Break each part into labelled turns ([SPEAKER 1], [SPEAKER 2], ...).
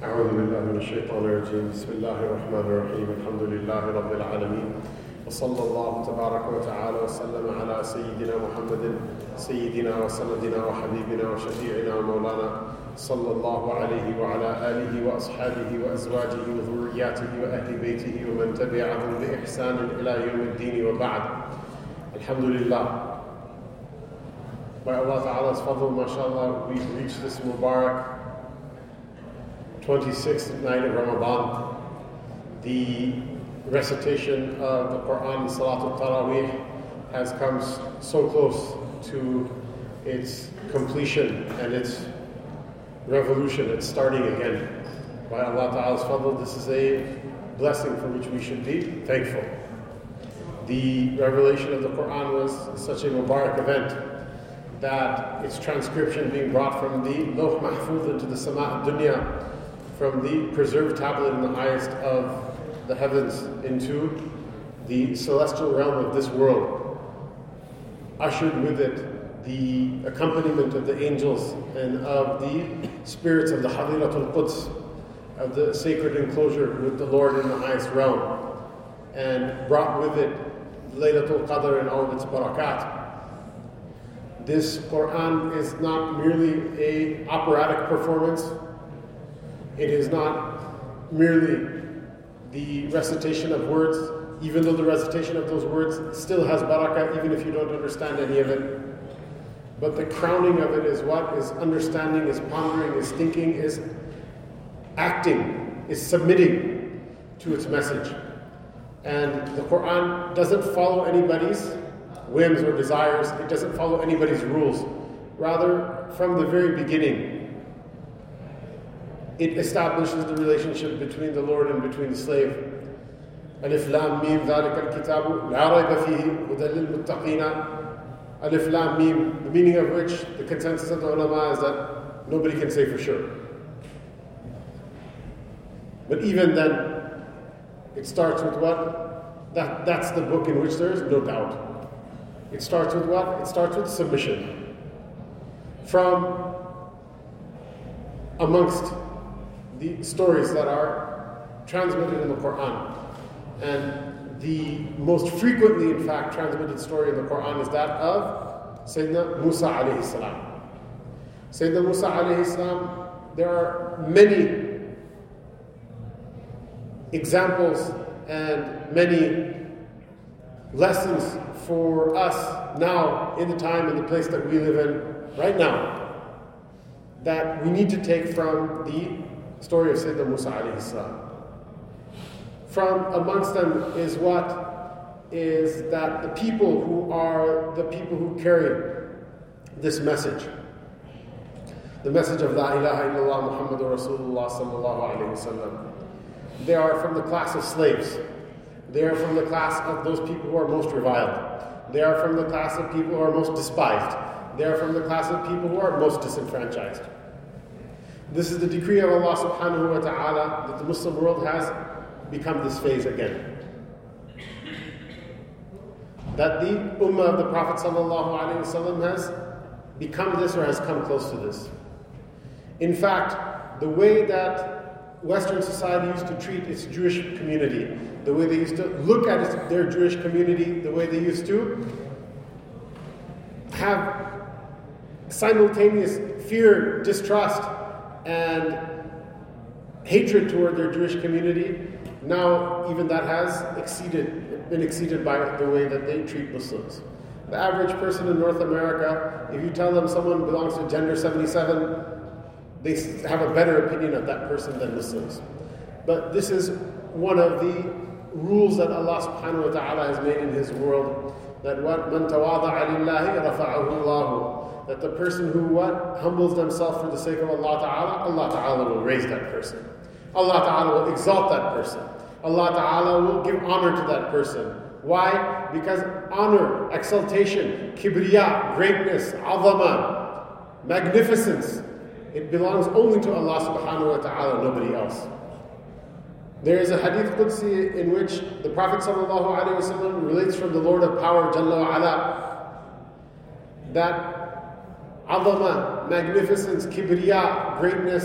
[SPEAKER 1] أعوذ بالله من الشيطان الرجيم بسم الله الرحمن الرحيم الحمد لله رب العالمين وصلى الله تبارك وتعالى وسلم على سيدنا محمد سيدنا وسندنا وحبيبنا وشفيعنا ومولانا صلى الله عليه وعلى آله وأصحابه وأزواجه وذرياته وأهل بيته ومن تبعهم بإحسان إلى يوم الدين وبعد. Alhamdulillah. By Allah Ta'ala's fadl, mashallah, we've reached this Mubarak 26th night of Ramadan. The recitation of the Quran, Salatul Taraweeh, has come so close to its completion and its revolution. It's starting again. By Allah Ta'ala's fadl, this is a blessing for which we should be thankful. The revelation of the Quran was such a Mubarak event that its transcription being brought from the Lawh Mahfuz into the Sama' Dunya, from the preserved tablet in the highest of the heavens into the celestial realm of this world, ushered with it the accompaniment of the angels and of the spirits of the Hadiratul Quds, of the sacred enclosure with the Lord in the highest realm, and brought with it Laylatul Qadr and all of its barakat. This Quran is not merely an operatic performance. It is not merely the recitation of words, even though the recitation of those words still has barakah, even if you don't understand any of it. But the crowning of it is what? Is understanding, is pondering, is thinking, is acting, is submitting to its message. And the Quran doesn't follow anybody's whims or desires. It doesn't follow anybody's rules. Rather, from the very beginning, it establishes the relationship between the Lord and between the slave. Alif Lam Mim ذَلِكَ الْكِتَابُ لَا رَيْبَ فِيهِ هُدًى لِلْمُتَّقِينَ. Alif Lam Mim, the meaning of which, the consensus of the ulama is that nobody can say for sure. But even then, it starts with what? That's the book in which there is no doubt. It starts with what? It starts with submission. From amongst the stories that are transmitted in the Quran, and the most frequently, in fact, transmitted story in the Quran is that of Sayyidina Musa alayhi salam. Sayyidina Musa alayhi salam, there are many examples and many lessons for us now, in the time and the place that we live in right now, that we need to take from the story of Sayyidina Musa alayhi salam. From amongst them is what? Is that the people who carry this message, the message of La ilaha illallah Muhammadur Rasulullah sallallahu alayhi wasallam, they are from the class of slaves. They are from the class of those people who are most reviled. They are from the class of people who are most despised. They are from the class of people who are most disenfranchised. This is the decree of Allah subhanahu wa ta'ala that the Muslim world has become this phase again. That the ummah of the Prophet sallallahu alaihi wasallam has become this or has come close to this. In fact, the way that Western society used to treat its Jewish community, the way they used to look at their Jewish community, the way they used to have simultaneous fear, distrust, and hatred toward their Jewish community, now even that has been exceeded by the way that they treat Muslims. The average person in North America, if you tell them someone belongs to gender 77, they have a better opinion of that person than Muslims. But this is one of the rules that Allah subhanahu wa ta'ala has made in His world, that what? مَنْ تَوَاضَعَ لِلَّهِ رَفَعَهُ اللَّهُ. That the person who what? Humbles themselves for the sake of Allah Ta'ala will raise that person. Allah Ta'ala will exalt that person. Allah Ta'ala will give honor to that person. Why? Because honor, exaltation, kibriya, greatness, azama, magnificence, it belongs only to Allah subhanahu wa ta'ala, nobody else. There is a hadith Qudsi in which the Prophet sallallahu alaihi wasallam relates from the Lord of Power, Jalla wa Ala, that azama, magnificence, kibriya, greatness,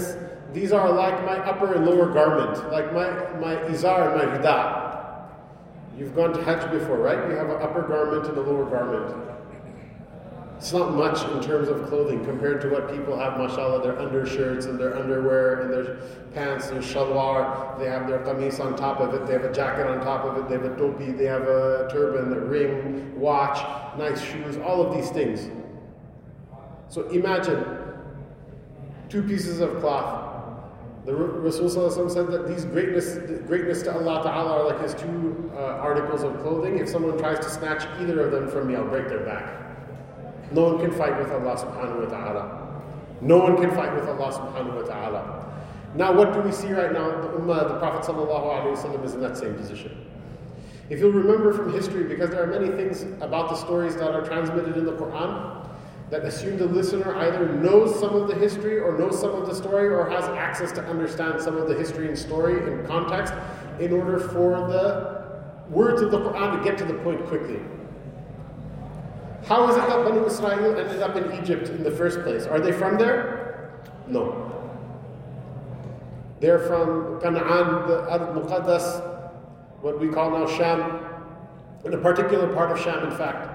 [SPEAKER 1] these are like my upper and lower garment, like my izar and my rida. You've gone to Hajj before, right? You have an upper garment and a lower garment. It's not much in terms of clothing compared to what people have, mashallah, their undershirts and their underwear and their pants, their shalwar, they have their qamis on top of it, they have a jacket on top of it, they have a topi, they have a turban, a ring, watch, nice shoes, all of these things. So imagine 2 pieces of cloth. The Rasul said that these greatness to Allah Ta'ala are like his 2 articles of clothing. If someone tries to snatch either of them from me, I'll break their back. No one can fight with Allah subhanahu wa ta'ala. No one can fight with Allah subhanahu wa ta'ala. Now what do we see right now? The Ummah, the Prophet sallallahu alaihi wasallam is in that same position. If you'll remember from history, because there are many things about the stories that are transmitted in the Quran that assume the listener either knows some of the history or knows some of the story or has access to understand some of the history and story in context in order for the words of the Quran to get to the point quickly. How is it that Banu Israel ended up in Egypt in the first place? Are they from there? No. They're from Canaan, the Ard Muqaddas, what we call now Sham, in a particular part of Sham, in fact.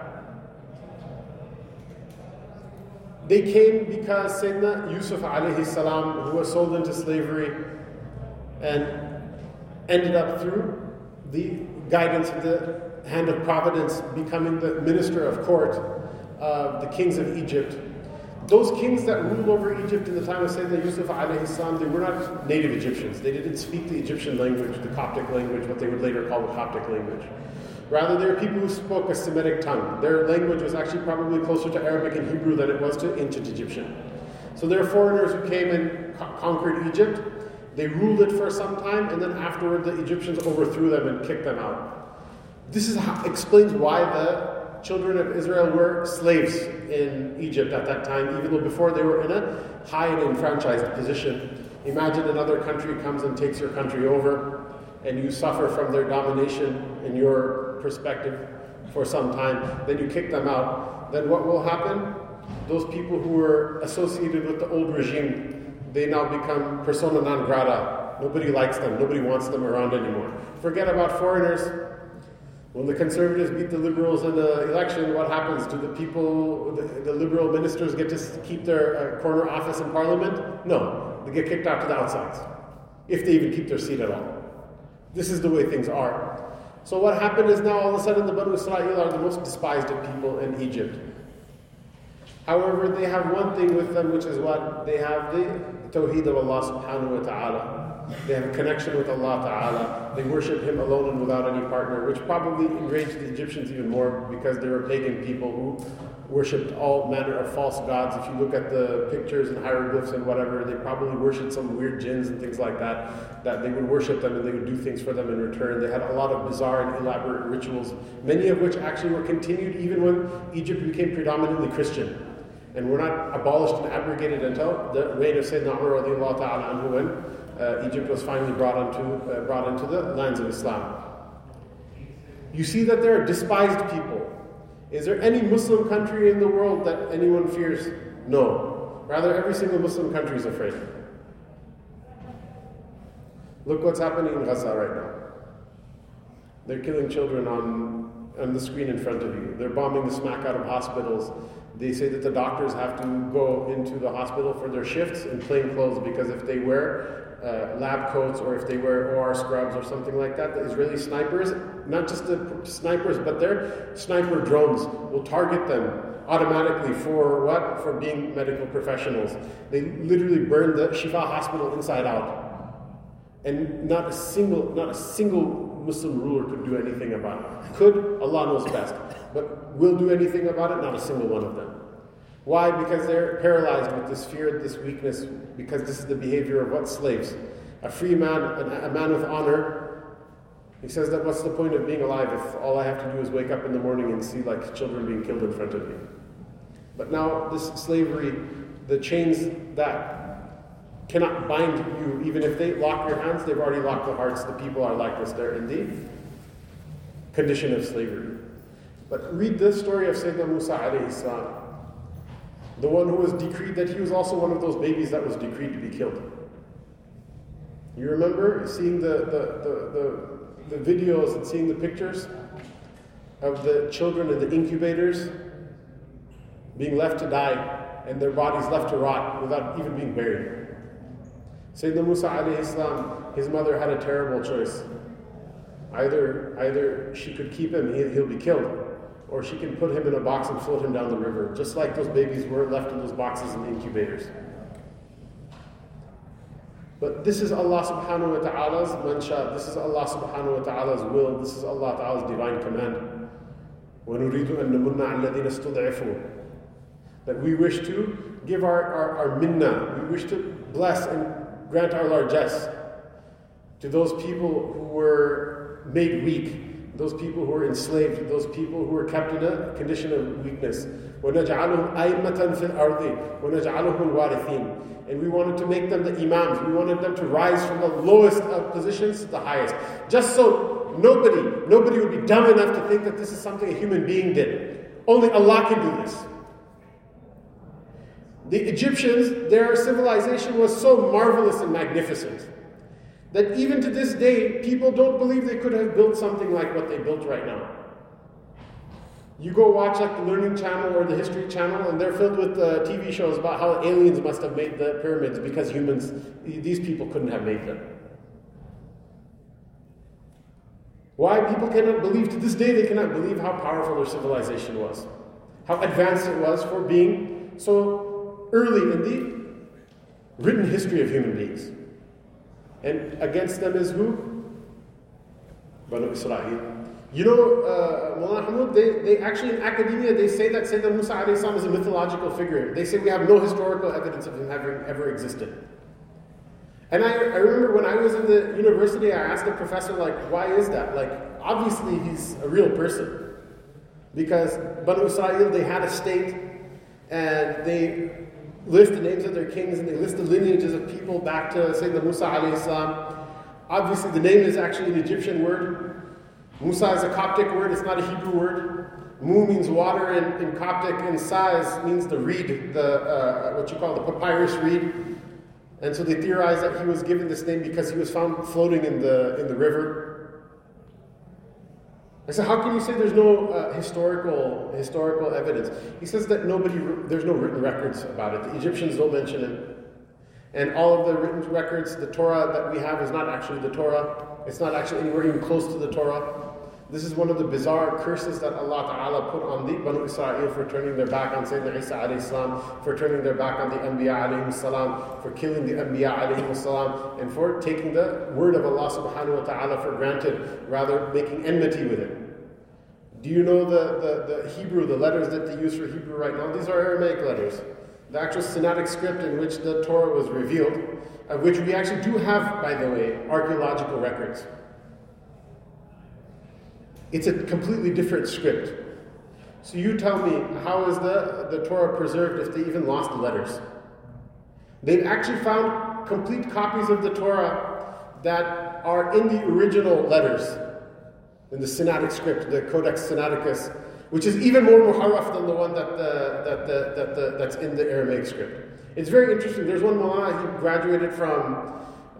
[SPEAKER 1] They came because Sayyidina Yusuf alayhi salam, who was sold into slavery and ended up through the guidance of the hand of providence becoming the minister of court of the kings of Egypt. Those kings that ruled over Egypt in the time of Sayyidina Yusuf alayhi salam, they were not native Egyptians. They didn't speak the Egyptian language, the Coptic language, what they would later call the Coptic language. Rather, they were people who spoke a Semitic tongue. Their language was actually probably closer to Arabic and Hebrew than it was to ancient Egyptian. So they're foreigners who came and conquered Egypt. They ruled it for some time, and then afterward the Egyptians overthrew them and kicked them out. This explains why the children of Israel were slaves in Egypt at that time, even though before they were in a high and enfranchised position. Imagine another country comes and takes your country over, and you suffer from their domination in your perspective for some time. Then you kick them out. Then what will happen? Those people who were associated with the old regime, they now become persona non grata. Nobody likes them. Nobody wants them around anymore. Forget about foreigners. When the conservatives beat the liberals in the election, what happens? Do the people, the liberal ministers get to keep their corner office in parliament? No, they get kicked out to the outsides, if they even keep their seat at all. This is the way things are. So what happened is now all of a sudden the Banu Israel are the most despised of people in Egypt. However, they have one thing with them, which is what? They have the Tawheed of Allah subhanahu wa ta'ala. They have a connection with Allah Ta'ala. They worship Him alone and without any partner, which probably enraged the Egyptians even more because they were pagan people who worshipped all manner of false gods. If you look at the pictures and hieroglyphs and whatever, they probably worshipped some weird jinns and things like that, that they would worship them and they would do things for them in return. They had a lot of bizarre and elaborate rituals, many of which actually were continued even when Egypt became predominantly Christian. And were not abolished and abrogated until the reign of Sayyidina Umar radiallahu ta'ala anhu, when Egypt was finally brought into the lands of Islam. You see that there are despised people. Is there any Muslim country in the world that anyone fears? No. Rather, every single Muslim country is afraid. Look what's happening in Gaza right now. They're killing children on the screen in front of you. They're bombing the smack out of hospitals. They say that the doctors have to go into the hospital for their shifts in plain clothes because if they wear lab coats or if they wear OR scrubs or something like that, the Israeli snipers, not just the snipers, but their sniper drones will target them automatically for what? For being medical professionals. They literally burn the Shifa hospital inside out. And not a single Muslim ruler could do anything about it. Could? Allah knows best. But will do anything about it? Not a single one of them. Why? Because they're paralyzed with this fear, this weakness, because this is the behavior of what? Slaves. A free man, a man with honor. He says that what's the point of being alive if all I have to do is wake up in the morning and see like children being killed in front of me? But now this slavery, the chains that cannot bind you, even if they lock your hands, they've already locked the hearts. The people are like this. They're in the condition of slavery. But read the story of Sayyidina Musa alayhi salam, the one who was decreed that he was also one of those babies that was decreed to be killed. You remember seeing the videos and seeing the pictures of the children in the incubators being left to die and their bodies left to rot without even being buried. Sayyidina Musa alayhi salam, his mother had a terrible choice. Either she could keep him, he'll be killed, or she can put him in a box and float him down the river, just like those babies were left in those boxes in the incubators. But this is Allah subhanahu wa ta'ala's mansha, this is Allah subhanahu wa ta'ala's will, this is Allah ta'ala's divine command. وَنُرِيدُ أَن نَمُنَّ عَلَى الَّذِينَ اسْتُضْعِفُوا. That we wish to give our minna, we wish to bless and grant our largesse to those people who were made weak, those people who were enslaved, those people who were kept in a condition of weakness. وَنَجْعَلُهُمْ أَئِمَّةً فِي الْأَرْضِ وَنَجْعَلُهُمُ الْوَارِثِينَ. And we wanted to make them the imams, we wanted them to rise from the lowest of positions to the highest. Just so nobody would be dumb enough to think that this is something a human being did. Only Allah can do this. The Egyptians, their civilization was so marvelous and magnificent that even to this day, people don't believe they could have built something like what they built right now. You go watch like the Learning Channel or the History Channel, and they're filled with TV shows about how aliens must have made the pyramids because these people couldn't have made them. Why people cannot believe, to this day they cannot believe how powerful their civilization was, how advanced it was for being so early in the written history of human beings. And against them is who? Banu Israel. You know, Mawlana Hamoud, they actually in academia, they say that Sayyidina Musa alayhi salam is a mythological figure. They say we have no historical evidence of him having ever existed. And I remember when I was in the university, I asked the professor, like, why is that? Like, obviously he's a real person. Because Banu Israel, they had a state, and they list the names of their kings, and they list the lineages of people back to Sayyidina Musa alayhi salam. Obviously the name is actually an Egyptian word. Musa is a Coptic word, it's not a Hebrew word. Mu means water in Coptic, and Sa means the reed, what you call the papyrus reed. And so they theorize that he was given this name because he was found floating in the river. I said, how can you say there's no historical evidence? He says that there's no written records about it. The Egyptians don't mention it. And all of the written records, the Torah that we have is not actually the Torah. It's not actually anywhere even close to the Torah. This is one of the bizarre curses that Allah Ta'ala put on the Banu Israel for turning their back on Sayyidina Isa alayhi salam, for turning their back on the Anbiya alayhi salam, for killing the Anbiya alayhi salam, and for taking the word of Allah Subhanahu wa Ta'ala for granted, rather making enmity with it. Do you know the Hebrew, the letters that they use for Hebrew right now? These are Aramaic letters. The actual Sinaitic script in which the Torah was revealed, of which we actually do have, by the way, archaeological records. It's a completely different script. So you tell me, how is the Torah preserved if they even lost the letters? They've actually found complete copies of the Torah that are in the original letters, in the Sinaitic script, the Codex Sinaiticus, which is even more muharraf than the one that's in the Aramaic script. It's very interesting. There's one Mullah, he graduated from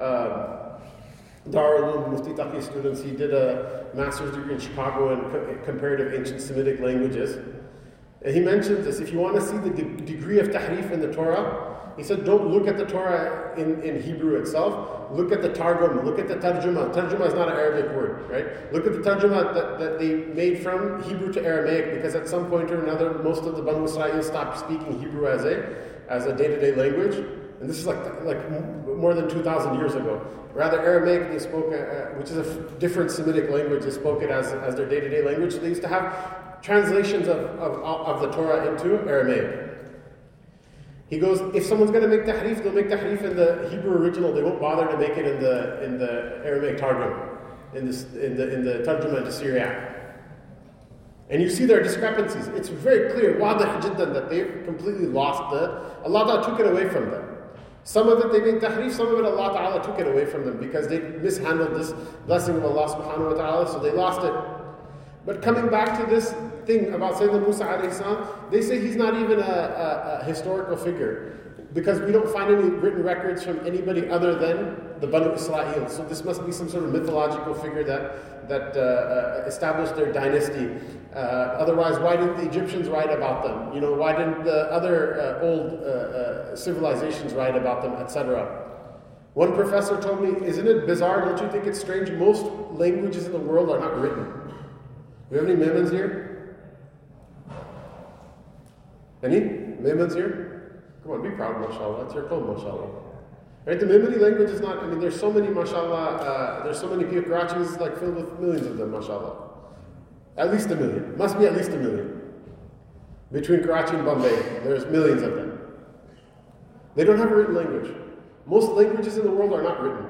[SPEAKER 1] Darul Uloom, Mufti Taqi students. He did a master's degree in Chicago in comparative ancient Semitic languages. And he mentions this, if you want to see the degree of tahrif in the Torah, he said, don't look at the Torah in Hebrew itself, look at the Targum, look at the Tarjuma. Tarjuma is not an Arabic word, right? Look at the Tarjuma that they made from Hebrew to Aramaic, because at some point or another, most of the Banu Israel stopped speaking Hebrew as a day-to-day language. And this is like more than 2,000 years ago. Rather, Aramaic, they spoke, which is a different Semitic language, they spoke it as their day-to-day language. So they used to have translations of the Torah into Aramaic. He goes, if someone's going to make tahrif, they'll make tahrif in the Hebrew original. They won't bother to make it in the Aramaic Targum, in the Tarjuma into Syriac. And you see there are discrepancies. It's very clear, wadih jiddan, that they've completely lost Allah Ta'ala took it away from them. Some of it they made tahrif, some of it Allah Ta'ala took it away from them because they mishandled this blessing of Allah Subhanahu wa Ta'ala, so they lost it. But coming back to this thing about Sayyidina Musa alayhi salam, they say he's not even a historical figure because we don't find any written records from anybody other than the Banu Israel. So this must be some sort of mythological figure that established their dynasty. Otherwise, why didn't the Egyptians write about them? Why didn't the other old civilizations write about them, etc.? One professor told me, isn't it bizarre? Don't you think it's strange? Most languages in the world are not written. Do we have any Memons here? Any Memons here? Come on, be proud, mashallah. It's your code, mashallah. Right? The Memoni language is not, there's so many, mashallah, there's so many people. Karachi is like filled with millions of them, mashallah. At least a million. Must be at least a million. Between Karachi and Bombay, there's millions of them. They don't have a written language. Most languages in the world are not written.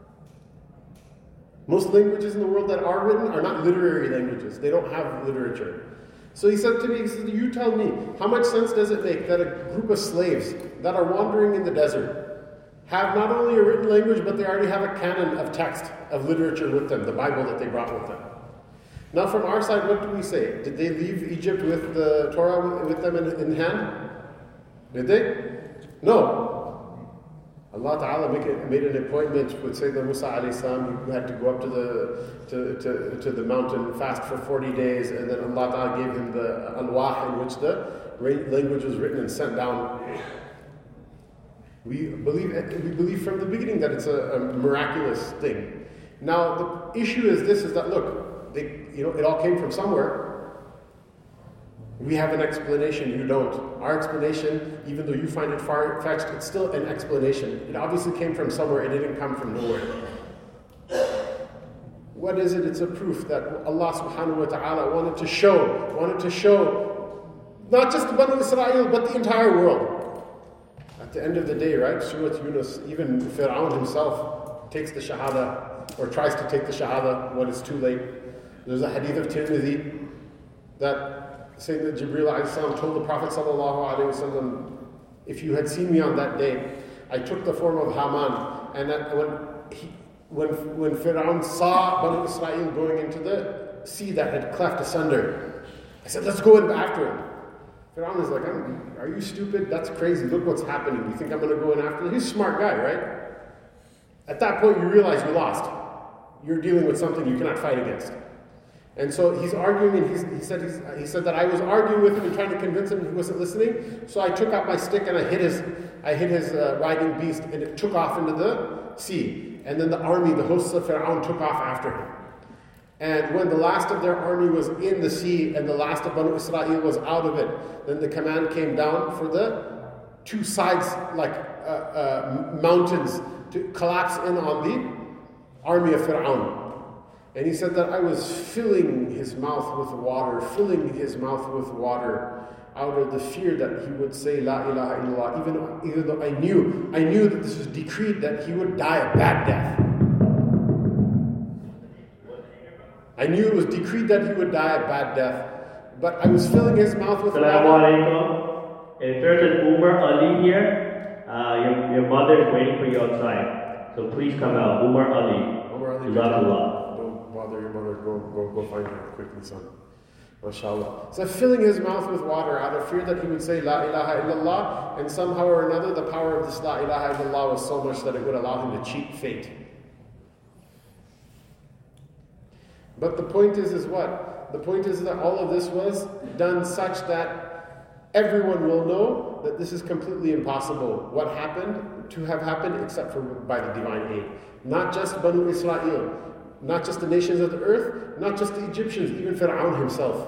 [SPEAKER 1] Most languages in the world that are written are not literary languages. They don't have literature. So he said to me, you tell me, how much sense does it make that a group of slaves that are wandering in the desert have not only a written language, but they already have a canon of text, of literature with them, the Bible that they brought with them. Now from our side, what do we say? Did they leave Egypt with the Torah with them in hand? Did they? No. Allah Ta'ala made an appointment with Sayyidina Musa alayhi salam. He had to go up to the mountain, fast for 40 days, and then Allah Ta'ala gave him the alwah in which the language was written and sent down. We believe from the beginning that it's a miraculous thing. Now the issue is that look, it all came from somewhere. We have an explanation, you don't. Our explanation, even though you find it far-fetched, it's still an explanation. It obviously came from somewhere, it didn't come from nowhere. What is it? It's a proof that Allah subhanahu wa ta'ala wanted to show not just the Banu Israel, but the entire world. At the end of the day, right, Surah Yunus, even Fir'aun himself takes the Shahada, or tries to take the Shahada when it's too late. There's a hadith of Tirmidhi that Sayyidina Jibreel alayhi salam told the Prophet sallallahu alayhi wasallam, if you had seen me on that day, I took the form of Haman, and that when Fir'aun saw Banu Israel going into the sea that had cleft asunder, I said, let's go in after him. Fir'aun is like, are you stupid? That's crazy. Look what's happening. You think I'm going to go in after him? He's a smart guy, right? At that point, you realize you lost. You're dealing with something you cannot fight against. And so he's arguing, and he said that I was arguing with him and trying to convince him he wasn't listening. So I took out my stick and I hit his riding beast, and it took off into the sea. And then the army, the hosts of Fir'aun, took off after him. And when the last of their army was in the sea and the last of Banu Israel was out of it, then the command came down for the two sides, like mountains, to collapse in on the army of Fir'aun. And he said that I was filling his mouth with water out of the fear that he would say La ilaha illallah, even though I knew that this was decreed that he would die a bad death. I knew it was decreed that he would die a bad death, but I was filling his mouth with water.
[SPEAKER 2] Assalamualaikum. If there's an Umar Ali here, your mother is waiting for you outside. So please come out. Umar Ali. Jazakallah.
[SPEAKER 1] Bother your mother, go find her quickly, son. MashaAllah. So filling his mouth with water out of fear that he would say La ilaha illallah, and somehow or another the power of this La ilaha illallah was so much that it would allow him to cheat fate. But the point is what? The point is that all of this was done such that everyone will know that this is completely impossible. What happened to have happened except for by the divine aid. Not just Banu Israel, not just the nations of the earth, not just the Egyptians, even Fir'aun himself.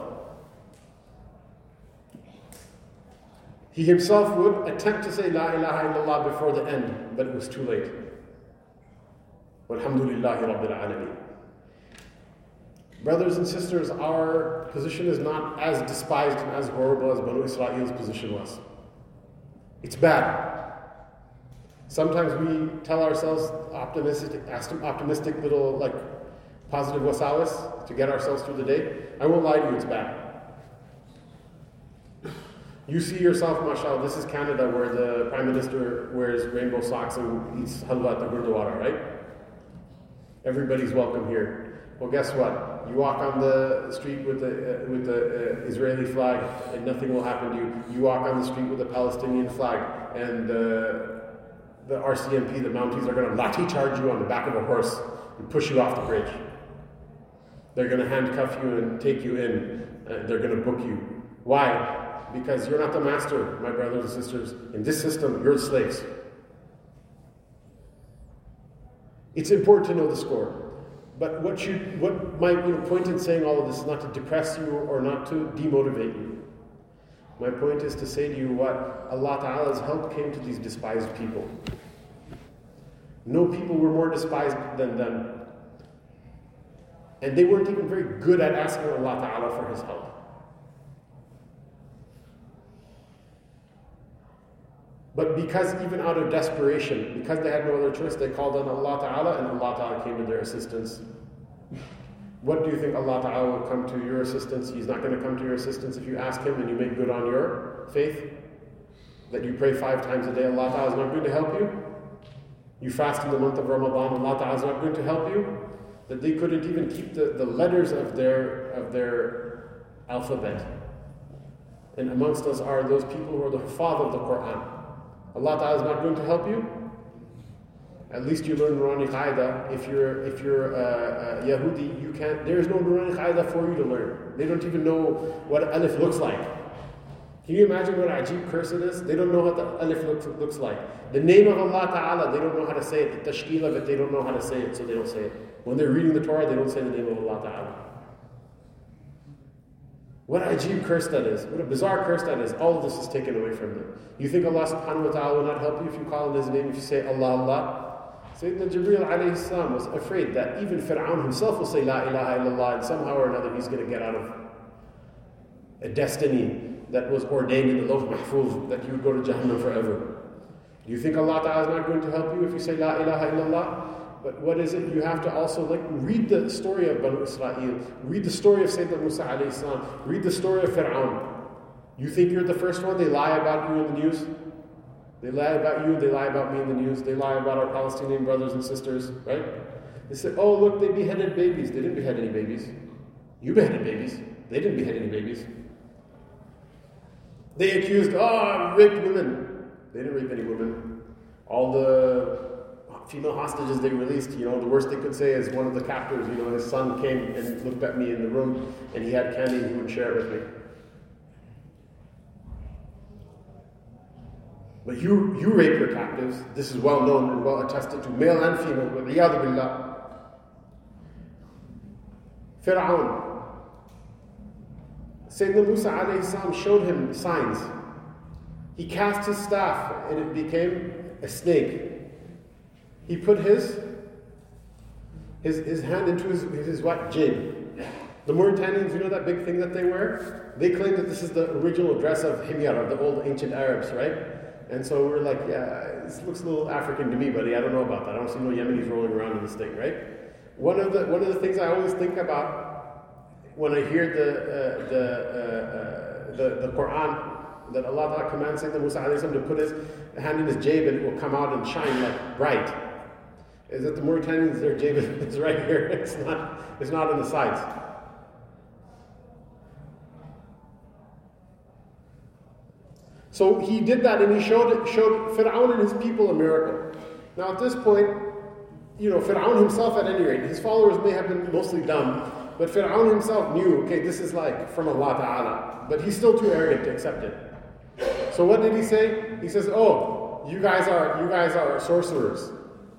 [SPEAKER 1] He himself would attempt to say La ilaha illallah before the end, but it was too late. Walhamdulillahi Rabbil Alameen. Brothers and sisters, our position is not as despised and as horrible as Banu Israel's position was. It's bad. Sometimes we tell ourselves optimistic little positive wasawas to get ourselves through the day. I won't lie to you, it's bad. You see yourself, mashallah, this is Canada where the Prime Minister wears rainbow socks and eats halwa at the Gurdwara, right? Everybody's welcome here. Well, guess what? You walk on the street with the Israeli flag and nothing will happen to you. You walk on the street with a Palestinian flag and the the RCMP, the Mounties, are going to lathi charge you on the back of a horse and push you off the bridge. They're going to handcuff you and take you in. They're going to book you. Why? Because you're not the master, my brothers and sisters. In this system, you're slaves. It's important to know the score. But what my point in saying all of this is not to depress you or not to demotivate you. My point is to say to you what Allah Ta'ala's help came to these despised people. No people were more despised than them. And they weren't even very good at asking Allah Ta'ala for His help. But because even out of desperation, because they had no other choice, they called on Allah Ta'ala and Allah Ta'ala came to their assistance. What do you think Allah Ta'ala will come to your assistance? He's not going to come to your assistance if you ask Him and you make good on your faith. That you pray 5 times a day, Allah Ta'ala is not going to help you. You fast in the month of Ramadan, Allah Ta'ala is not going to help you. That they couldn't even keep the letters of their alphabet. And amongst us are those people who are the hufaz of the Quran. Allah Ta'ala is not going to help you. At least you learn Nurani Qaida. If you're Yahudi, you can't. There is no Nurani Qaida for you to learn. They don't even know what alif looks like. Can you imagine what ajib curse it is? They don't know what the alif looks like. The name of Allah Ta'ala, they don't know how to say it. The tashkil of it, they don't know how to say it, so they don't say it. When they're reading the Torah, they don't say the name of Allah Ta'ala. What a ajib curse that is. What a bizarre curse that is. All of this is taken away from them. You think Allah Subhanahu wa Ta'ala will not help you if you call on His name, if you say Allah, Allah? Sayyidina Jibreel alayhi salam was afraid that even Fir'aun himself will say La ilaha illallah, and somehow or another he's going to get out of a destiny that was ordained in the Lawh Mahfuz, that you would go to Jahannam forever. Do you think Allah Ta'ala is not going to help you if you say La ilaha illallah? But what is it? You have to also read the story of Banu Israel, read the story of Sayyidina Musa alayhi salam, read the story of Fir'aun. You think you're the first one? They lie about you in the news. They lie about you, they lie about me in the news, they lie about our Palestinian brothers and sisters, right? They say, oh look, they beheaded babies. They didn't behead any babies. You beheaded babies. They didn't behead any babies. They accused, raped women. They didn't rape any women. All the female hostages they released, the worst they could say is one of the captors, his son came and looked at me in the room and he had candy and he would share it with me. But you rape your captives. This is well known and well attested to, male and female. وَعِيَاذُ بِاللَّهِ. Fir'aun. Sayyidina Musa alayhi salam showed him signs. He cast his staff and it became a snake. He put his hand into his what? Jib. The Mauritanians, that big thing that they wear? They claim that this is the original dress of himyar, of the old ancient Arabs, right? And so we're like, yeah, this looks a little African to me, buddy. I don't know about that. I don't see no Yemenis rolling around in this thing, right? One of the things I always think about when I hear the Quran, that Allah Ta'ala commands Sayyidina Musa alayhi salam to put his hand in his jayb and it will come out and shine like bright, is that the Mauritanians, their jayb is right here. It's not on the sides. So he did that and he showed Fir'aun and his people a miracle. Now at this point, Fir'aun himself at any rate, his followers may have been mostly dumb, but Fir'aun himself knew, okay, this is from Allah Ta'ala. But he's still too arrogant to accept it. So what did he say? He says, oh, you guys are sorcerers.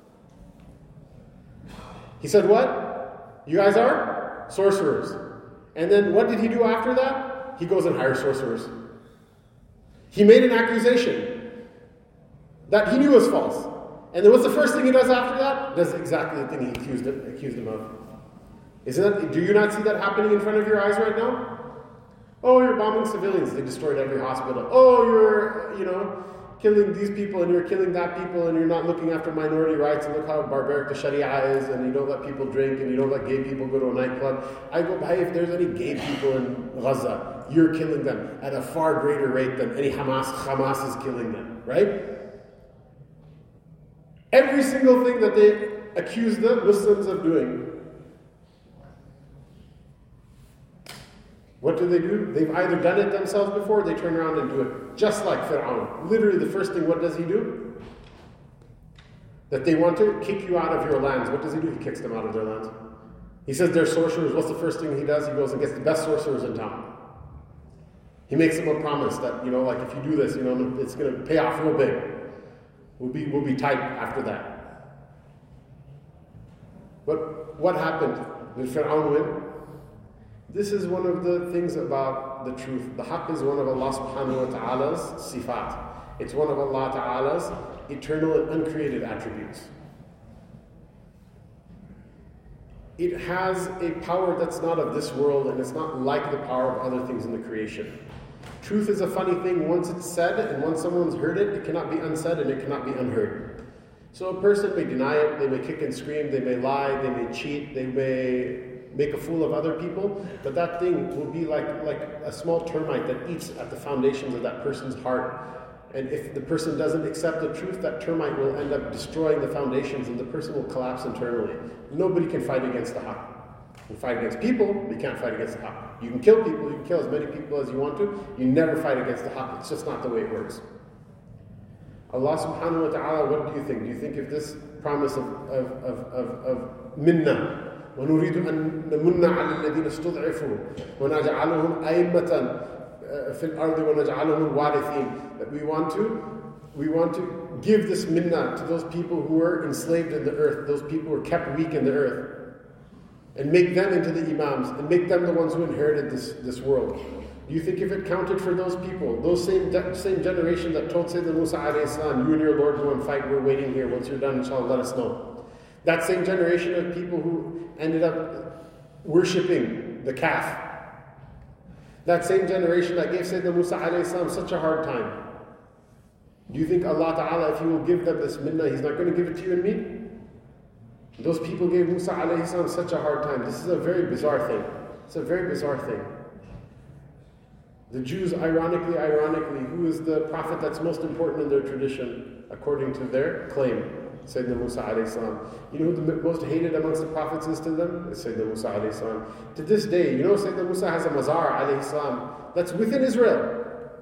[SPEAKER 1] He said what? You guys are sorcerers. And then what did he do after that? He goes and hires sorcerers. He made an accusation that he knew was false. And then what's the first thing he does after that? Does exactly the thing he accused him of. Do you not see that happening in front of your eyes right now? Oh, you're bombing civilians. They destroyed every hospital. Oh, you're, killing these people and you're killing that people and you're not looking after minority rights and look how barbaric the Sharia is and you don't let people drink and you don't let gay people go to a nightclub. I go by, if there's any gay people in Gaza, you're killing them at a far greater rate than any Hamas is killing them, right? Every single thing that they accuse the Muslims of doing, what do? They've either done it themselves before, or they turn around and do it. Just like Fir'aun. Literally the first thing, what does he do? That they want to kick you out of your lands. What does he do? He kicks them out of their lands. He says they're sorcerers. What's the first thing he does? He goes and gets the best sorcerers in town. He makes them a promise that, like if you do this, it's going to pay off real big. We'll be tight after that. But what happened? Did Fir'aun win? This is one of the things about the truth. The haqq is one of Allah subhanahu wa ta'ala's sifat. It's one of Allah ta'ala's eternal and uncreated attributes. It has a power that's not of this world, and it's not like the power of other things in the creation. Truth is a funny thing. Once it's said, and once someone's heard it, it cannot be unsaid and it cannot be unheard. So a person may deny it, they may kick and scream, they may lie, they may cheat, they may make a fool of other people, but that thing will be like a small termite that eats at the foundations of that person's heart. And if the person doesn't accept the truth, that termite will end up destroying the foundations and the person will collapse internally. Nobody can fight against the haqq. You can fight against people, but you can't fight against the haqq. You can kill people, you can kill as many people as you want to, you never fight against the haqq. It's just not the way it works. Allah subhanahu wa ta'ala, what do you think? Do you think if this promise of minna, وَنُرِيدُ أَن نَمُنَّ عَلَى الَّذِينَ اسْتُضْعِفُوا وَنَجْعَلُهُمْ أَئِمَّةً فِي الْأَرْضِ وَنَجْعَلُهُمْ الْوَارِثِينَ, that we want to give this minna to those people who were enslaved in the earth, those people who were kept weak in the earth, and make them into the imams, and make them the ones who inherited this world. Do you think if it counted for those people, those same generation that told Sayyidina Musa alayhi salam, you and your Lord go and fight, we're waiting here, once you're done, inshallah, let us know. That same generation of people who ended up worshipping the calf, that same generation that gave Sayyidina Musa alayhi salam such a hard time, do you think Allah Ta'ala, if He will give them this minna, He's not going to give it to you and me? Those people gave Musa alayhi salam such a hard time. This is a very bizarre thing. It's a very bizarre thing. The Jews, ironically, who is the prophet that's most important in their tradition, according to their claim? Sayyidina Musa alayhi salam. You know who the most hated amongst the prophets is to them? It's Sayyidina Musa alayhi salam. To this day, Sayyidina Musa has a mazar alayhi salam that's within Israel.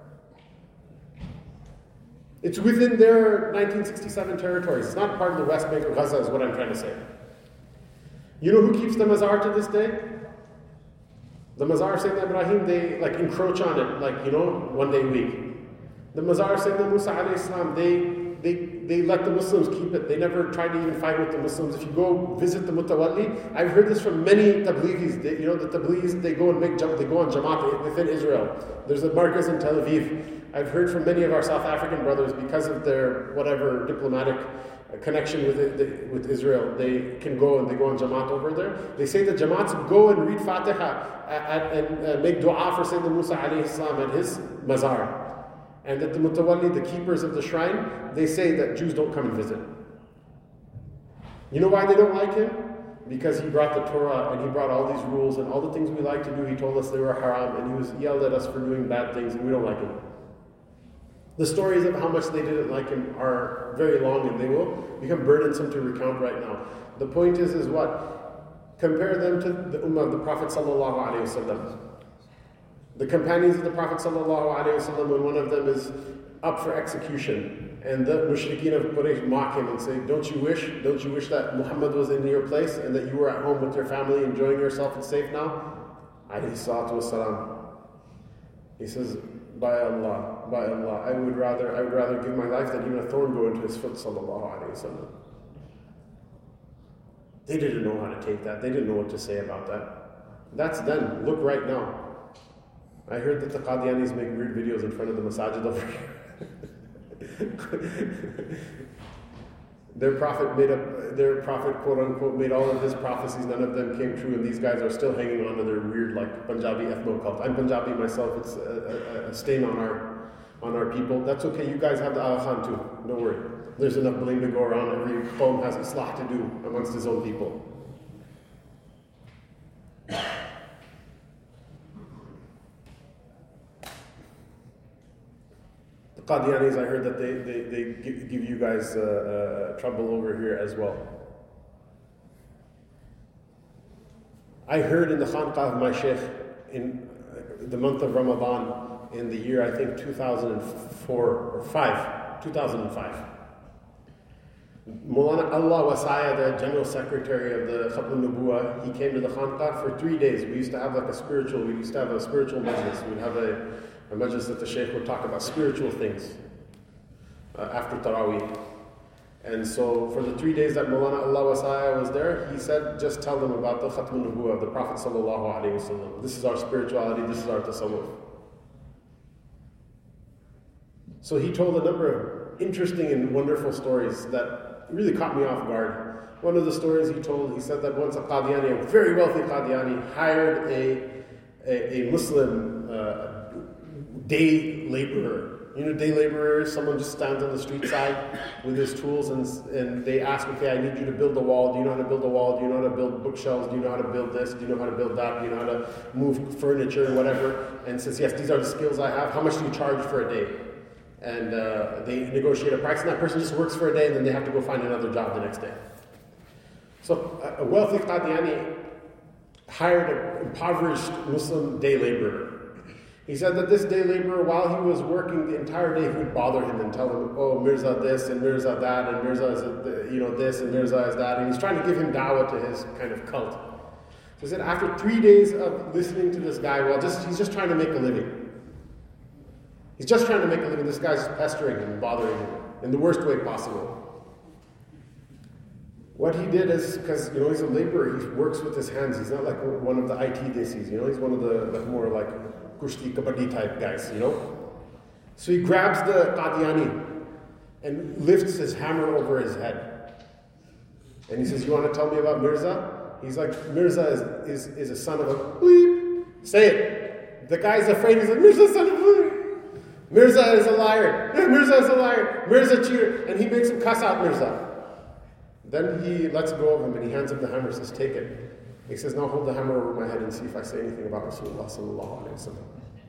[SPEAKER 1] It's within their 1967 territories. It's not part of the West Bank of Gaza, is what I'm trying to say. You know who keeps the mazar to this day? The mazar of Sayyidina Ibrahim, they encroach on it, one day a week. The mazar of Sayyidina Musa alayhi salam, they let the Muslims keep it. They never tried to even fight with the Muslims. If you go visit the Mutawalli, I've heard this from many Tabligis. The Tabligis, they go on Jamaat within Israel. There's a markaz in Tel Aviv. I've heard from many of our South African brothers, because of their whatever diplomatic connection with Israel, they can go and they go on Jamaat over there. They say that Jamaats go and read Fatiha and make dua for Sayyidina Musa alayhi salam at his mazar. And that the Mutawalli, the keepers of the shrine, they say that Jews don't come and visit. You know why they don't like him? Because he brought the Torah and he brought all these rules and all the things we like to do, he told us they were haram, and he yelled at us for doing bad things, and we don't like him. The stories of how much they didn't like him are very long, and they will become burdensome to recount right now. The point is what? Compare them to the ummah of the Prophet sallallahu alaihi wasallam. The companions of the Prophet ﷺ, when one of them is up for execution, and the mushrikeen of Quraysh mock him and say, don't you wish that Muhammad was in your place and that you were at home with your family enjoying yourself and safe now? Alayhi salatu wasalam. He says, by Allah, I would rather give my life than even a thorn go into his foot, sallallahu alayhi wasallam. They didn't know how to take that. They didn't know what to say about that. That's then. Look right now. I heard that the Qadianis make weird videos in front of the masajid over here. Their prophet, quote unquote, made all of his prophecies, none of them came true, and these guys are still hanging on to their weird, Punjabi ethno-cult. I'm Punjabi myself, it's a stain on our people. That's okay, you guys have the Aga Khan too, don't worry. There's enough blame to go around, every qawm has islah to do amongst his own people. Qadianis, I heard that they give you guys trouble over here as well. I heard in the Khanqah of my Sheikh in the month of Ramadan in the year, I think 2005. Maulana Allah Wasaya, the General Secretary of the Khatm al-Nubuwah, he came to the Khanqah for 3 days. We used to have a spiritual majlis. We'd have a majlis that the Shaykh would talk about spiritual things after Taraweeh. And so for the 3 days that Maulana Allah Wasaya was there, he said, just tell them about the Khatm al-Nubuwah of the Prophet sallallahu alaihi wasallam. This is our spirituality, this is our tasawwuf. So he told a number of interesting and wonderful stories that really caught me off guard. One of the stories he told, he said that once a Qadiani, a very wealthy Qadiani, hired a Muslim day laborer. You know, day laborer, someone just stands on the street side with his tools and they ask, okay, I need you to build a wall. Do you know how to build a wall? Do you know how to build bookshelves? Do you know how to build this? Do you know how to build that? Do you know how to move furniture and whatever? And says, yes, these are the skills I have. How much do you charge for a day? And they negotiate a price, and that person just works for a day, and then they have to go find another job the next day. So a wealthy Qadiani hired an impoverished Muslim day laborer. He said that this day laborer, while he was working the entire day, he would bother him and tell him, oh, Mirza this, and Mirza that, and Mirza is this, and Mirza is that, and he's trying to give him dawah to his kind of cult. So he said after 3 days of listening to this guy, he's just trying to make a living. He's just trying to make a living. This guy's pestering him and bothering him in the worst way possible. What he did is, because he's a laborer, he works with his hands. He's not like one of the IT desis, he's one of the more like kushti kabaddi type guys, So he grabs the Qadiani and lifts his hammer over his head. And he says, you want to tell me about Mirza? He's like, Mirza is a son of a bleep. Say it. The guy's afraid. He's like, Mirza's son of a bleep. Mirza is a liar. Mirza is a liar. Mirza cheater. And he makes him cuss out Mirza. Then he lets go of him and he hands him the hammer and says, take it. He says, now hold the hammer over my head and see if I say anything about Rasulullah sallallahu alaihi wasallam.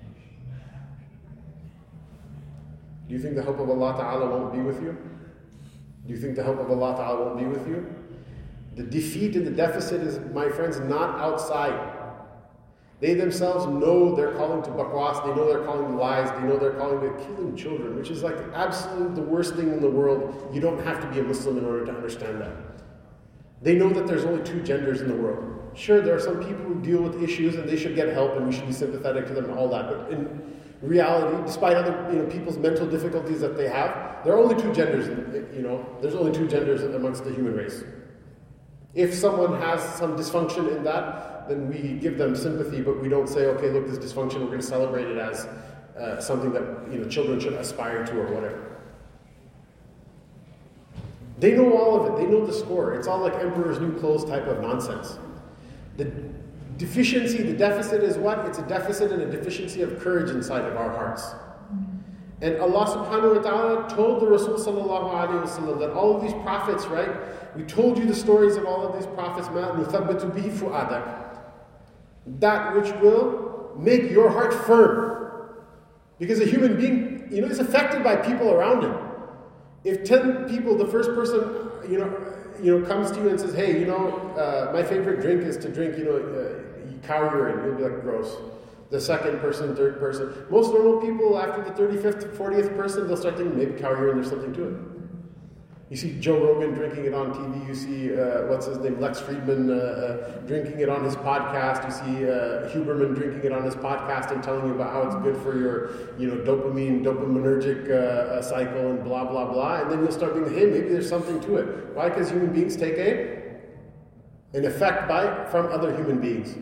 [SPEAKER 1] Do you think the help of Allah Ta'ala won't be with you? Do you think the help of Allah Ta'ala won't be with you? The defeat and the deficit is, my friends, not outside. They themselves know they're calling to bakwas, they know they're calling to lies, they know they're calling to killing children, which is like absolutely the worst thing in the world. You don't have to be a Muslim in order to understand that. They know that there's only 2 genders in the world. Sure, there are some people who deal with issues and they should get help and we should be sympathetic to them and all that, but in reality, despite other people's mental difficulties that they have, there are only 2 genders, there's only 2 genders amongst the human race. If someone has some dysfunction in that, then we give them sympathy, but we don't say, okay, look, this dysfunction, we're going to celebrate it as something that children should aspire to or whatever. They know all of it. They know the score. It's all like Emperor's New Clothes type of nonsense. The deficiency, the deficit is what? It's a deficit and a deficiency of courage inside of our hearts. And Allah subhanahu wa ta'ala told the Rasul sallallahu alayhi wa sallam that all of these prophets, right? We told you the stories of all of these prophets, نُثَبِّتُ بِهِ فُؤَادَكَ. That which will make your heart firm. Because a human being, is affected by people around him. If 10 people, the first person, comes to you and says, hey, my favorite drink is to drink, cow urine, you'll be like, gross. The second person, third person. Most normal people, after the 35th, 40th person, they'll start thinking, maybe cow urine, there's something to it. You see Joe Rogan drinking it on TV. You see, Lex Friedman drinking it on his podcast. You see Huberman drinking it on his podcast and telling you about how it's good for your, dopaminergic cycle and blah, blah, blah. And then you'll start thinking, hey, maybe there's something to it. Why? Because human beings take an effect from other human beings.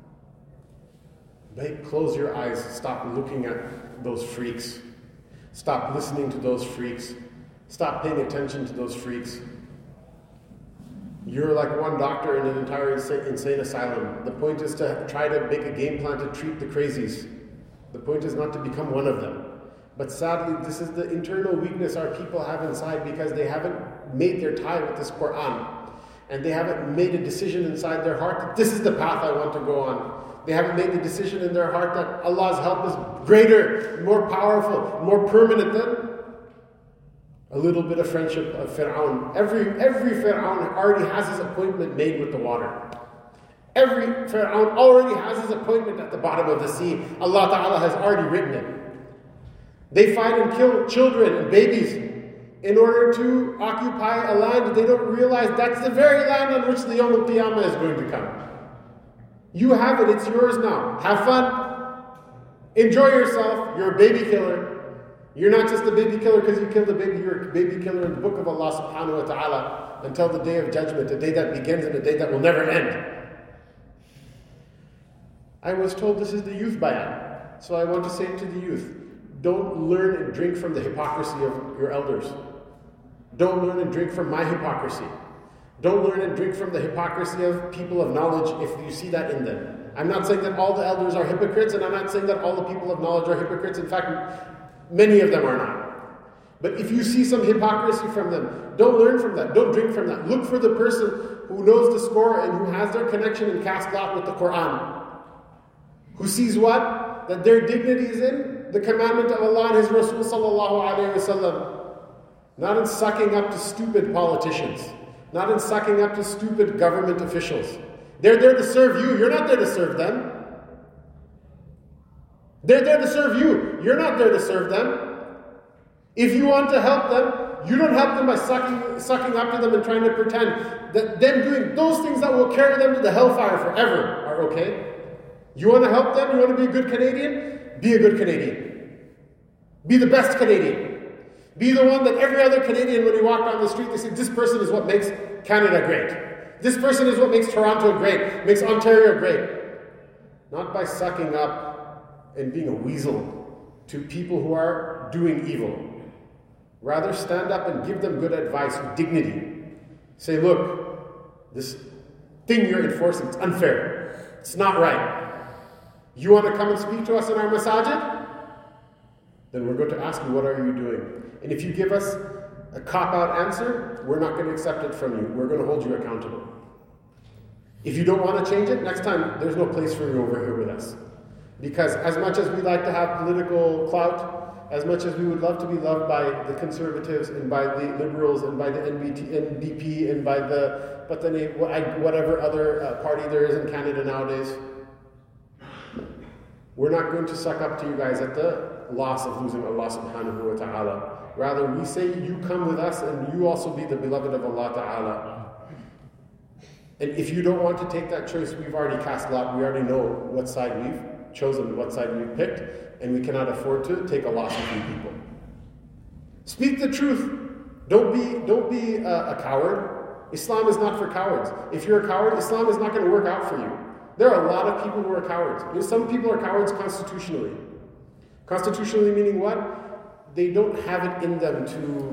[SPEAKER 1] Close your eyes. Stop looking at those freaks. Stop listening to those freaks. Stop paying attention to those freaks. You're like one doctor in an entire insane asylum. The point is to try to make a game plan to treat the crazies. The point is not to become one of them. But sadly, this is the internal weakness our people have inside because they haven't made their tie with this Quran. And they haven't made a decision inside their heart that this is the path I want to go on. They haven't made the decision in their heart that Allah's help is greater, more powerful, more permanent than a little bit of friendship of Fir'aun. Every Fir'aun already has his appointment made with the water. Every Fir'aun already has his appointment at the bottom of the sea. Allah Ta'ala has already written it. They fight and kill children and babies. in order to occupy a land they don't realize that's the very land on which the Yawm al-Qiyamah is going to come. You have it, it's yours now. Have fun. Enjoy yourself. You're a baby killer. You're not just a baby killer because you killed a baby, you're a baby killer in the book of Allah subhanahu wa ta'ala until the day of judgment, a day that begins and a day that will never end. I was told this is the youth bayan, so I want to say to the youth, don't learn and drink from the hypocrisy of your elders. Don't learn and drink from my hypocrisy. Don't learn and drink from the hypocrisy of people of knowledge if you see that in them. I'm not saying that all the elders are hypocrites, and I'm not saying that all the people of knowledge are hypocrites. In fact, many of them are not. But if you see some hypocrisy from them, don't learn from that. Don't drink from that. Look for the person who knows the score and who has their connection and cast lot with the Quran. Who sees what? That their dignity is in the commandment of Allah and His Rasul sallallahu alayhi wasallam. Not in sucking up to stupid politicians. Not in sucking up to stupid government officials. They're there to serve you. You're not there to serve them. They're there to serve you. You're not there to serve them. If you want to help them, you don't help them by sucking up to them and trying to pretend that them doing those things that will carry them to the hellfire forever are okay. You want to help them? You want to be a good Canadian? Be a good Canadian. Be the best Canadian. Be the one that every other Canadian, when you walk down the street, they say, this person is what makes Canada great. This person is what makes Toronto great, makes Ontario great. Not by sucking up and being a weasel to people who are doing evil. Rather, stand up and give them good advice with dignity. Say, look, this thing you're enforcing, it's unfair. It's not right. You want to come and speak to us in our masajid? Then we're going to ask you, what are you doing? And if you give us a cop-out answer, we're not going to accept it from you. We're going to hold you accountable. If you don't want to change it, next time, there's no place for you over here with us. Because as much as we like to have political clout, as much as we would love to be loved by the conservatives and by the liberals and by the NDP and by the whatever other party there is in Canada nowadays, we're not going to suck up to you guys at the loss of losing Allah subhanahu wa ta'ala. Rather, we say you come with us and you also be the beloved of Allah ta'ala. And if you don't want to take that choice, we've already cast lot. We already know what side we've chosen, what side we've picked, and we cannot afford to take a loss of you people. Speak the truth. Don't be a coward. Islam is not for cowards. If you're a coward, Islam is not going to work out for you. There are a lot of people who are cowards. Some people are cowards constitutionally. Constitutionally meaning what? They don't have it in them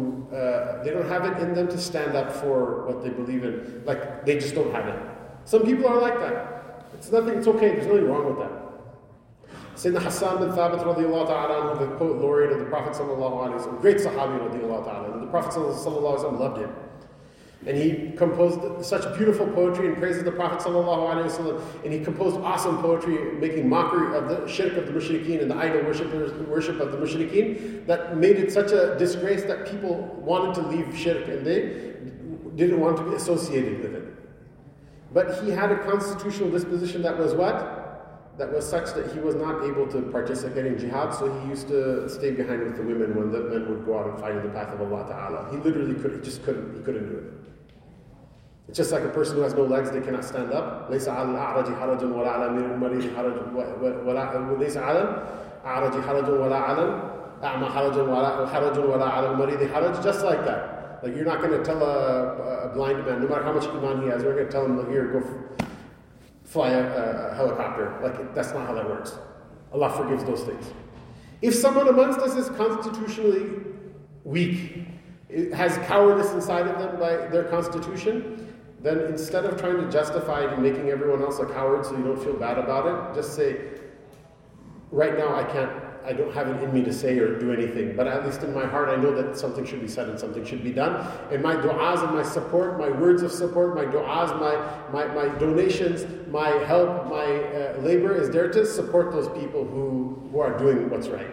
[SPEAKER 1] to stand up for what they believe in. Like, they just don't have it. Some people are like that. It's okay, there's nothing wrong with that. Sayyidina Hassan bin Thabit radiallahu ta'ala anhu, the poet laureate of the Prophet sallallahu alaihi wasallam, great sahabi radiallahu ta'ala anhu, the Prophet sallallahu alaihi wasallam loved him. And he composed such beautiful poetry in praise of the Prophet sallallahu alaihi wasallam, and he composed awesome poetry making mockery of the shirk of the mushrikeen and the idol worship of the mushrikeen that made it such a disgrace that people wanted to leave shirk and they didn't want to be associated with it. But he had a constitutional disposition that was what? That was such that he was not able to participate in jihad, so he used to stay behind with the women when the men would go out and fight in the path of Allah Ta'ala. He literally couldn't do it. It's just like a person who has no legs, they cannot stand up. ليس على الأعرج حرج ولا على المريض حرج ليس على الأعرج حرج ولا على الأعمى حرج ولا على المريض حرج. Just like that. Like, you're not going to tell a blind man, no matter how much iman he has, we're going to tell him, here, go fly a helicopter. Like, that's not how that works. Allah forgives those things. If someone amongst us is constitutionally weak, it has cowardice inside of them by their constitution, then instead of trying to justify it and making everyone else a coward so you don't feel bad about it, just say, right now I don't have it in me to say or do anything, but at least in my heart I know that something should be said and something should be done. And my du'as and my support, my words of support, my du'as, my donations, my help, my labor is there to support those people who are doing what's right.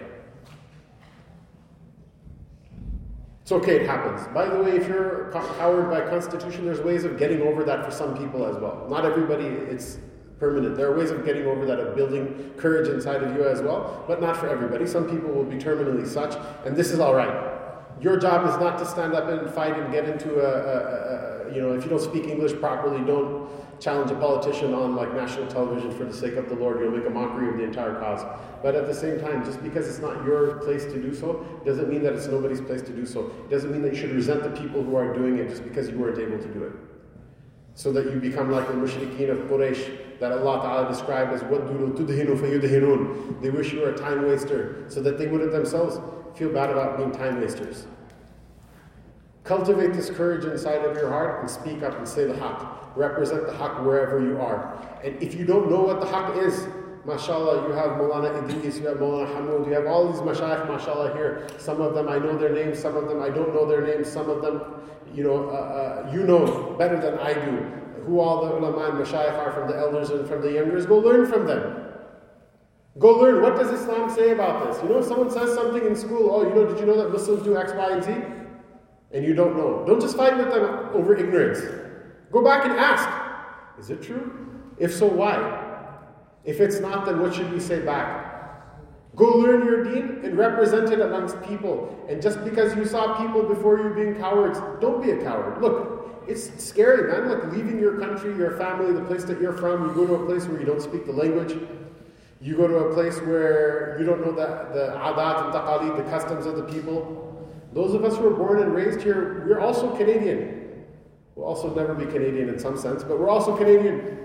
[SPEAKER 1] It's okay, it happens. By the way, if you're coward by constitution, there's ways of getting over that for some people as well. Not everybody, it's permanent. There are ways of getting over that, of building courage inside of you as well, but not for everybody. Some people will be terminally such, and this is all right. Your job is not to stand up and fight and get into if you don't speak English properly, don't challenge a politician on like national television for the sake of the Lord. You'll make a mockery of the entire cause. But at the same time, just because it's not your place to do so, doesn't mean that it's nobody's place to do so. It doesn't mean that you should resent the people who are doing it just because you weren't able to do it. So that you become like the mushrikeen of Quraysh that Allah Ta'ala described as وَدُّوا تُدْهِنُوا فَيُدْهِنُونَ. They wish you were a time waster so that they wouldn't themselves feel bad about being time wasters. Cultivate this courage inside of your heart and speak up and say the haqq. Represent the haqq wherever you are. And if you don't know what the haqq is, mashallah, you have Maulana Idris, you have Maulana Hamoud, you have all these mashayikh, mashallah, here. Some of them I know their names, some of them I don't know their names, some of them, you know better than I do who all the ulama and mashayikh are, from the elders and from the youngers. Go learn from them. Go learn. What does Islam say about this? If someone says something in school, did you know that Muslims do X, Y, and Z? And you don't know. Don't just fight with them over ignorance. Go back and ask, is it true? If so, why? If it's not, then what should we say back? Go learn your deen and represent it amongst people. And just because you saw people before you being cowards, don't be a coward. Look, it's scary, man. Look, leaving your country, your family, the place that you're from, you go to a place where you don't speak the language. You go to a place where you don't know the adat and taqalid, the customs of the people. Those of us who are born and raised here, we're also Canadian. We'll also never be Canadian in some sense, but we're also Canadian.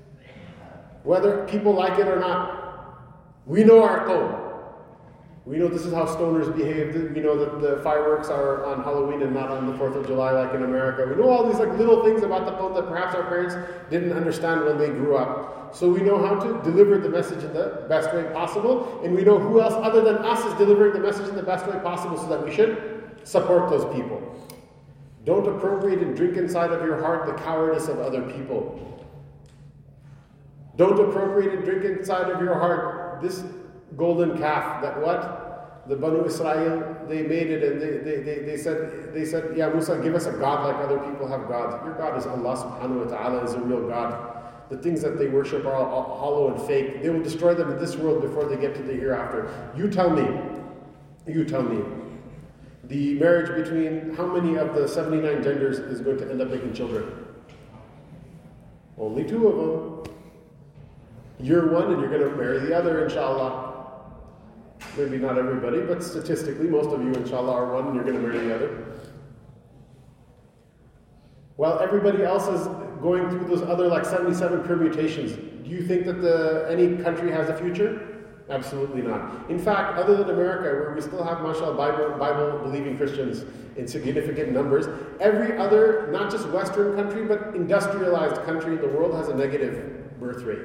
[SPEAKER 1] Whether people like it or not, we know our qawm. We know this is how stoners behave. We know that the fireworks are on Halloween and not on the 4th of July like in America. We know all these little things about the qawm that perhaps our parents didn't understand when they grew up. So we know how to deliver the message in the best way possible, and we know who else other than us is delivering the message in the best way possible, so that we should support those people. Don't appropriate and drink inside of your heart the cowardice of other people. Don't appropriate and drink inside of your heart this golden calf that the Banu Israel, they made it, and they said, yeah, Musa, give us a God like other people have gods. Your God is Allah subhanahu wa ta'ala, is a real God. The things that they worship are all hollow and fake. They will destroy them in this world before they get to the hereafter. You tell me, the marriage between how many of the 79 genders is going to end up making children? Only 2 of them. You're one and you're going to marry the other, inshallah. Maybe not everybody, but statistically, most of you, inshallah, are one and you're going to marry the other. While everybody else is going through those other 77 permutations, do you think that any country has a future? Absolutely not. In fact, other than America, where we still have, mashallah, Bible-believing Christians in significant numbers, every other, not just Western country, but industrialized country in the world has a negative birth rate.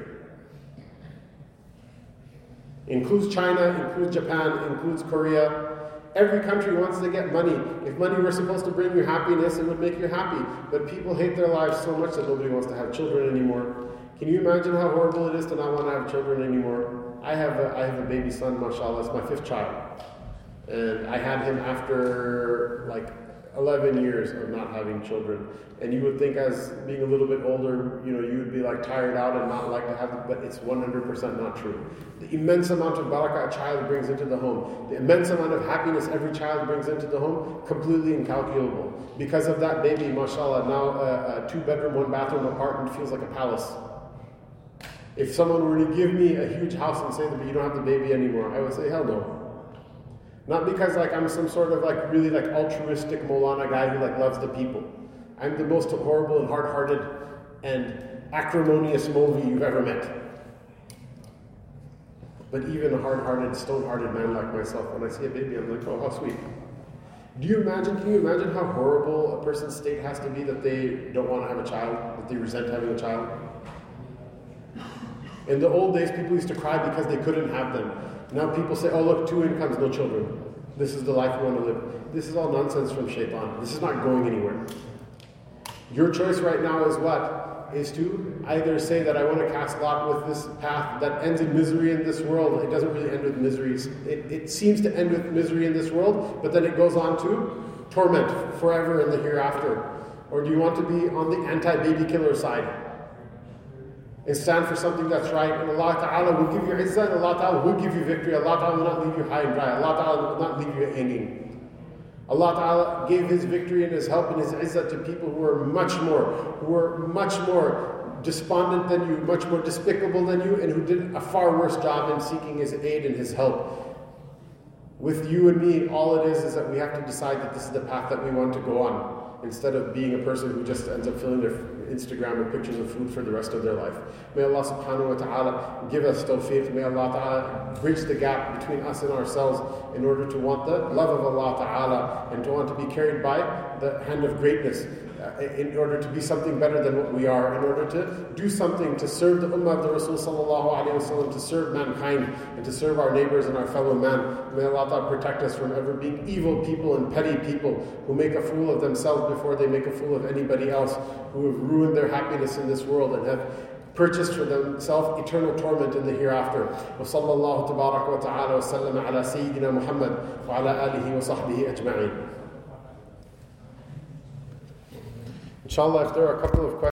[SPEAKER 1] Includes China, includes Japan, includes Korea. Every country wants to get money. If money were supposed to bring you happiness, it would make you happy. But people hate their lives so much that nobody wants to have children anymore. Can you imagine how horrible it is to not want to have children anymore? I have a baby son, mashallah, it's my 5th child. And I had him after 11 years of not having children. And you would think, as being a little bit older, you would be tired out and not like to have it, but it's 100% not true. The immense amount of barakah a child brings into the home, the immense amount of happiness every child brings into the home, completely incalculable. Because of that baby, mashallah, now a 2-bedroom, 1-bathroom apartment feels like a palace. If someone were to give me a huge house and say that you don't have the baby anymore, I would say, hell no. Not because I'm some sort of really altruistic Maulana guy who loves the people. I'm the most horrible and hard-hearted and acrimonious Molvi you've ever met. But even a hard-hearted, stone-hearted man like myself, when I see a baby, I'm like, oh, how sweet. Can you imagine how horrible a person's state has to be that they don't want to have a child, that they resent having a child? In the old days, people used to cry because they couldn't have them. Now people say, oh look, 2 incomes, no children. This is the life we want to live. This is all nonsense from shaitan. This is not going anywhere. Your choice right now is what? Is to either say that I want to cast lot with this path that ends in misery in this world. It doesn't really end with misery. It seems to end with misery in this world, but then it goes on to torment forever in the hereafter. Or do you want to be on the anti-baby killer side? And stand for something that's right, and Allah Ta'ala will give you izzah, and Allah Ta'ala will give you victory. Allah Ta'ala will not leave you high and dry. Allah Ta'ala will not leave you hanging. Allah Ta'ala gave His victory and His help and His izzah to people who were much more despondent than you, much more despicable than you, and who did a far worse job in seeking His aid and His help. With you and me, all it is that we have to decide that this is the path that we want to go on, instead of being a person who just ends up filling their Instagram with pictures of food for the rest of their life. May Allah subhanahu wa ta'ala give us tawfiq. May Allah ta'ala bridge the gap between us and ourselves in order to want the love of Allah ta'ala and to want to be carried by the hand of greatness, in order to be something better than what we are, in order to do something to serve the ummah of the Rasul sallallahu alayhi wasallam, to serve mankind and to serve our neighbors and our fellow man. May Allah ta'ala protect us from ever being evil people and petty people who make a fool of themselves before they make a fool of anybody else, who have ruined their happiness in this world and have purchased for themselves eternal torment in the hereafter. وصلى الله تبارك وتعالى وسلم على سيدنا محمد وعلى آله وصحبه أجمعين. Inshallah, if there are a couple of questions.